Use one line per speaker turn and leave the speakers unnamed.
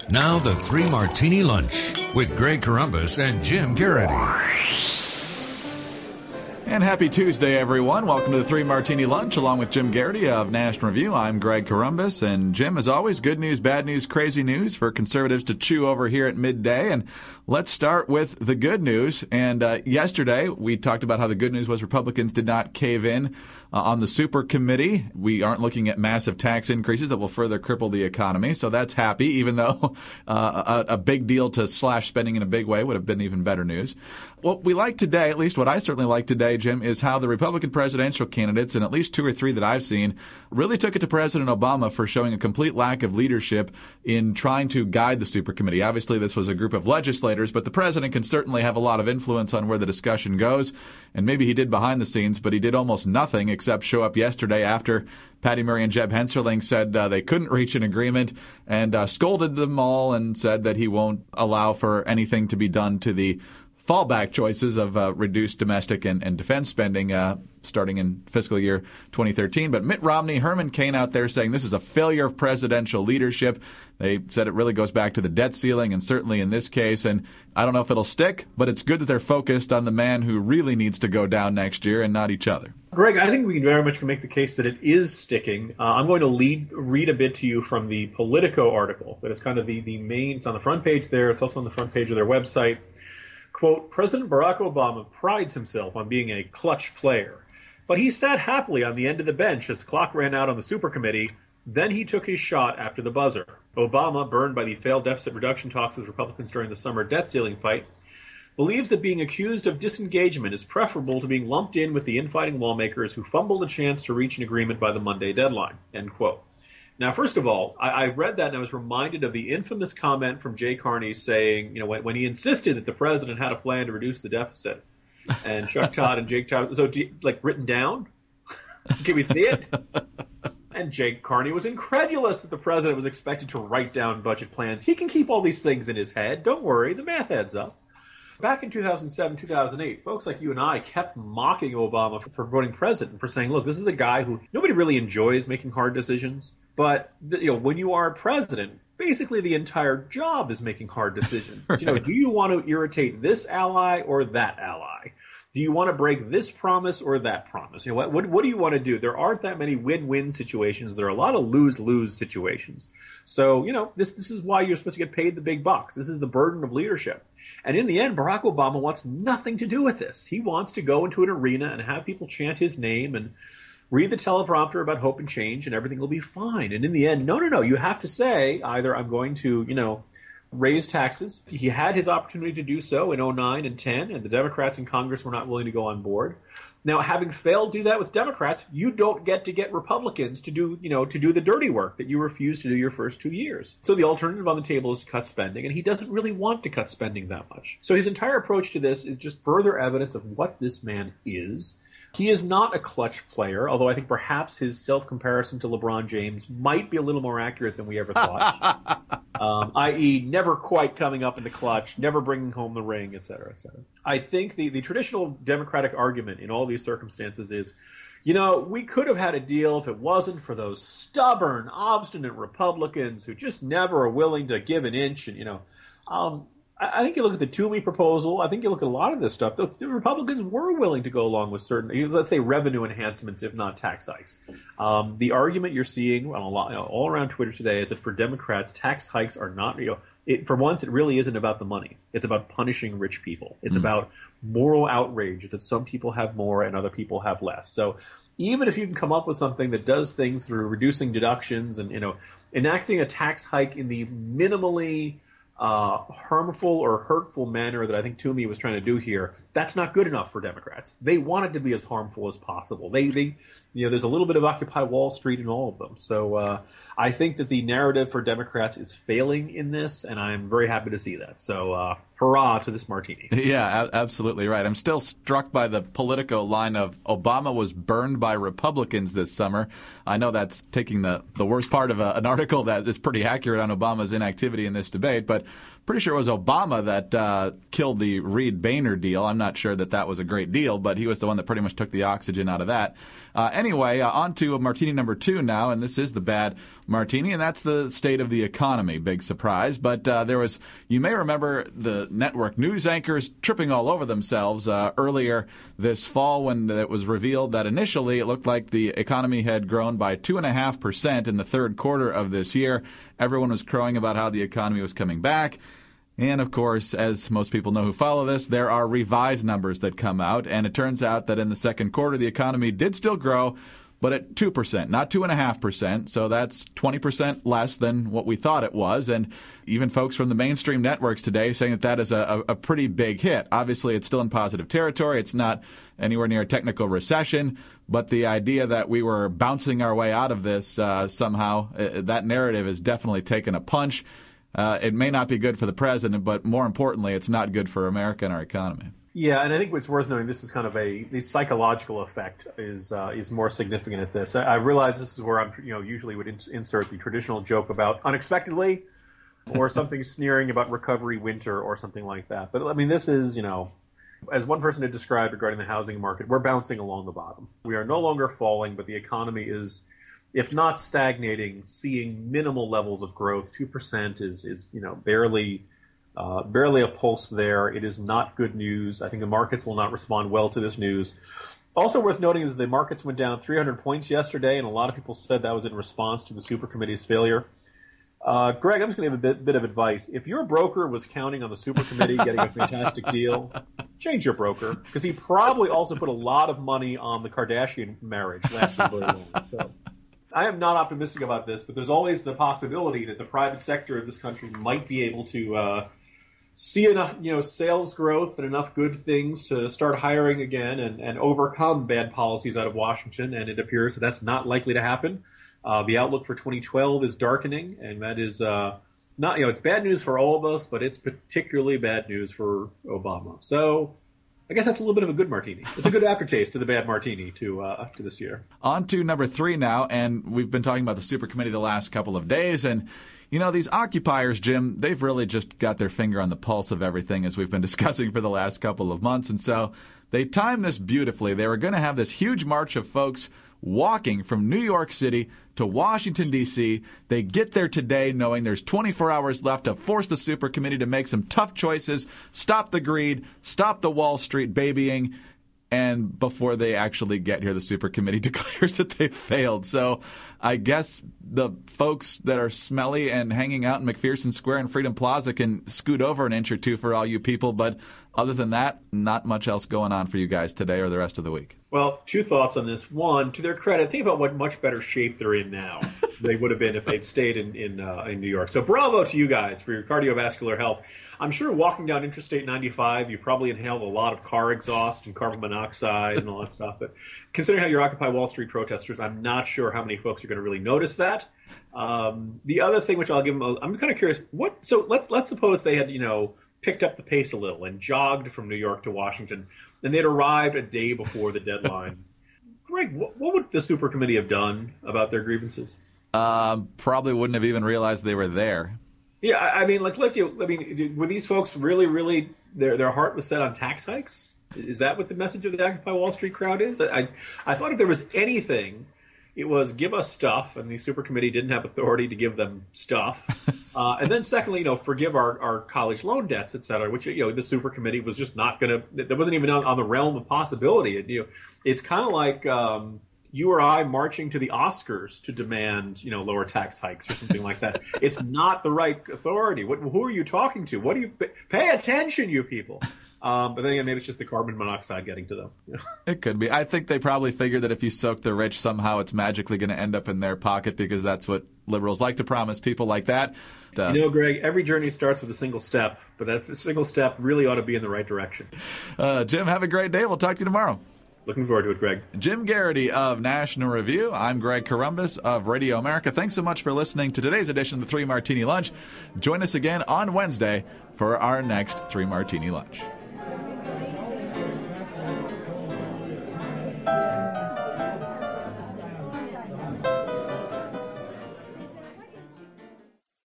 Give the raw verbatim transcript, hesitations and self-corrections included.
Now the Three Martini Lunch with Greg Corombos and Jim Garrity.
And happy Tuesday, everyone. Welcome to the Three Martini Lunch, along with Jim Garrity of National Review. I'm Greg Corombos, and Jim, as always, good news, bad news, crazy news for conservatives to chew over here at midday. And let's start with the good news. And uh, yesterday, we talked about how the good news was Republicans did not cave in uh, on the super committee. We aren't looking at massive tax increases that will further cripple the economy, so that's happy, even though uh, a, a big deal to slash spending in a big way would have been even better news. What we like today, at least what I certainly like today, Jim, is how the Republican presidential candidates, and at least two or three that I've seen, really took it to President Obama for showing a complete lack of leadership in trying to guide the super committee. Obviously, this was a group of legislators, but the president can certainly have a lot of influence on where the discussion goes. And maybe he did behind the scenes, but he did almost nothing except show up yesterday after Patty Murray and Jeb Hensarling said uh, they couldn't reach an agreement and uh, scolded them all and said that he won't allow for anything to be done to the fallback choices of uh, reduced domestic and, and defense spending uh, starting in fiscal year twenty thirteen. But Mitt Romney, Herman Cain out there saying this is a failure of presidential leadership. They said it really goes back to the debt ceiling, and certainly in this case. And I don't know if it'll stick, but it's good that they're focused on the man who really needs to go down next year and not each other.
Greg, I think we can very much make the case that it is sticking. Uh, I'm going to lead, read a bit to you from the Politico article. That is kind of the, the main, it's on the front page there. It's also on the front page of their website. Quote, President Barack Obama prides himself on being a clutch player, but he sat happily on the end of the bench as the clock ran out on the super committee. Then he took his shot after the buzzer. Obama, burned by the failed deficit reduction talks with Republicans during the summer debt ceiling fight, believes that being accused of disengagement is preferable to being lumped in with the infighting lawmakers who fumbled a chance to reach an agreement by the Monday deadline, end quote. Now, first of all, I, I read that and I was reminded of the infamous comment from Jay Carney saying, you know, when, when he insisted that the president had a plan to reduce the deficit. And Chuck Todd and Jake Todd, so do you, like written down? Can we see it? And Jake Carney was incredulous that the president was expected to write down budget plans. He can keep all these things in his head. Don't worry, the math adds up. Back in two thousand seven, two thousand eight, folks like you and I kept mocking Obama for, for voting president and for saying, look, this is a guy who nobody really enjoys making hard decisions. But you know, when you are president, basically the entire job is making hard decisions. Right. You know, do you want to irritate this ally or that ally? Do you want to break this promise or that promise? You know, what, what, what do you want to do? There aren't that many win-win situations. There are a lot of lose-lose situations. So, you know, this this is why you're supposed to get paid the big bucks. This is the burden of leadership. And in the end, Barack Obama wants nothing to do with this. He wants to go into an arena and have people chant his name and read the teleprompter about hope and change, and everything will be fine. And in the end, no, no, no. You have to say either I'm going to, you know, raise taxes. He had his opportunity to do so in oh nine and ten, and the Democrats in Congress were not willing to go on board. Now, having failed to do that with Democrats, you don't get to get Republicans to do, you know, to do the dirty work that you refused to do your first two years. So the alternative on the table is to cut spending, and he doesn't really want to cut spending that much. So his entire approach to this is just further evidence of what this man is. He is not a clutch player, although I think perhaps his self-comparison to LeBron James might be a little more accurate than we ever thought, um, that is never quite coming up in the clutch, never bringing home the ring, et cetera, et cetera. I think the, the traditional Democratic argument in all these circumstances is, you know, we could have had a deal if it wasn't for those stubborn, obstinate Republicans who just never are willing to give an inch. And, you know, um, I think you look at the Toomey proposal. I think you look at a lot of this stuff. The, the Republicans were willing to go along with certain, let's say, revenue enhancements, if not tax hikes. Um, the argument you're seeing on a lot, you know, all around Twitter today is that for Democrats, tax hikes are not, you know, it, for once, it really isn't about the money. It's about punishing rich people. It's mm. about moral outrage that some people have more and other people have less. So even if you can come up with something that does things through reducing deductions and, you know, enacting a tax hike in the minimally Uh, harmful or hurtful manner that I think Toomey was trying to do here, that's not good enough for Democrats. They want it to be as harmful as possible. They, they, you know, there's a little bit of Occupy Wall Street in all of them. So uh, I think that the narrative for Democrats is failing in this, and I'm very happy to see that. So uh, hurrah to this martini.
Yeah, a- absolutely right. I'm still struck by the Politico line of Obama was burned by Republicans this summer. I know that's taking the, the worst part of a, an article that is pretty accurate on Obama's inactivity in this debate, but pretty sure it was Obama that uh, killed the Reed Boehner deal. I'm not sure that that was a great deal, but he was the one that pretty much took the oxygen out of that. Uh, anyway, uh, on to martini number two now, and this is the bad martini, and that's the state of the economy. Big surprise. But uh, there was, you may remember the network news anchors tripping all over themselves uh, earlier this fall when it was revealed that initially it looked like the economy had grown by two point five percent in the third quarter of this year. Everyone was crowing about how the economy was coming back. And, of course, as most people know who follow this, there are revised numbers that come out. And it turns out that in the second quarter, the economy did still grow, but at two percent, not two point five percent. So that's twenty percent less than what we thought it was. And even folks from the mainstream networks today saying that that is a, a pretty big hit. Obviously, it's still in positive territory. It's not anywhere near a technical recession. But the idea that we were bouncing our way out of this uh, somehow, uh, that narrative has definitely taken a punch. Uh, it may not be good for the president, but more importantly, it's not good for America and our economy.
Yeah, and I think what's worth noting, this is kind of a the psychological effect is uh, is more significant at this. I, I realize this is where I'm, you know, usually would in, insert the traditional joke about unexpectedly, or something sneering about recovery winter or something like that. But I mean, this is, you know, as one person had described regarding the housing market, we're bouncing along the bottom. We are no longer falling, but the economy is, if not stagnating, seeing minimal levels of growth. two percent is, is you know, barely uh, barely a pulse there. It is not good news. I think the markets will not respond well to this news. Also worth noting is the markets went down three hundred points yesterday, and a lot of people said that was in response to the Supercommittee's failure. Uh, Greg, I'm just going to give a bit, bit of advice. If your broker was counting on the Supercommittee getting a fantastic deal, change your broker, because he probably also put a lot of money on the Kardashian marriage lasting very long. So I am not optimistic about this, but there's always the possibility that the private sector of this country might be able to uh, see enough, you know, sales growth and enough good things to start hiring again and, and overcome bad policies out of Washington. And it appears that that's not likely to happen. Uh, the outlook for twenty twelve is darkening, and that is uh, not, you know, it's bad news for all of us, but it's particularly bad news for Obama. So I guess that's a little bit of a good martini. It's a good aftertaste to the bad martini to uh, to this year.
On to number three now, and we've been talking about the Super Committee the last couple of days, and you know, these occupiers, Jim, they've really just got their finger on the pulse of everything as we've been discussing for the last couple of months, and so they timed this beautifully. They were going to have this huge march of folks walking from New York City to Washington, D C They get there today knowing there's twenty-four hours left to force the Super Committee to make some tough choices, stop the greed, stop the Wall Street babying, and before they actually get here, the Super Committee declares that they failed. So I guess the folks that are smelly and hanging out in McPherson Square and Freedom Plaza can scoot over an inch or two for all you people, but other than that, not much else going on for you guys today or the rest of the week.
Well, two thoughts on this. One, to their credit, think about what much better shape they're in now than they would have been if they'd stayed in in, uh, in New York. So bravo to you guys for your cardiovascular health. I'm sure walking down Interstate ninety-five, you probably inhaled a lot of car exhaust and carbon monoxide and all that stuff. But considering how you're Occupy Wall Street protesters, I'm not sure how many folks are going to really notice that. Um, the other thing, which I'll give them, a, I'm kind of curious. What? So let's let's suppose they had, you know, picked up the pace a little and jogged from New York to Washington, and they'd arrived a day before the deadline. Greg, what, what would the Super Committee have done about their grievances?
Um, probably wouldn't have even realized they were there.
Yeah, I, I mean, like, let you. I mean, were these folks really, really their their heart was set on tax hikes? Is that what the message of the Occupy Wall Street crowd is? I I thought if there was anything, it was give us stuff, and the Super Committee didn't have authority to give them stuff. uh, and then secondly, you know, forgive our, our college loan debts, et cetera, which, you know, the Super Committee was just not going to, that wasn't even on, on the realm of possibility. It, you know, it's kind of like um, you or I marching to the Oscars to demand, you know, lower tax hikes or something like that. It's not the right authority. What, who are you talking to? What do you, pay attention, you people. Um, but then again, maybe it's just the carbon monoxide getting to them. You know? It
could be. I think they probably figured that if you soak the rich, somehow it's magically going to end up in their pocket because that's what liberals like to promise people like that. Uh,
you know, Greg, every journey starts with a single step, but that single step really ought to be in the right direction.
Uh, Jim, have a great day. We'll talk to you tomorrow.
Looking forward to it, Greg.
Jim Garrity of National Review. I'm Greg Corombos of Radio America. Thanks so much for listening to today's edition of the Three Martini Lunch. Join us again on Wednesday for our next Three Martini Lunch.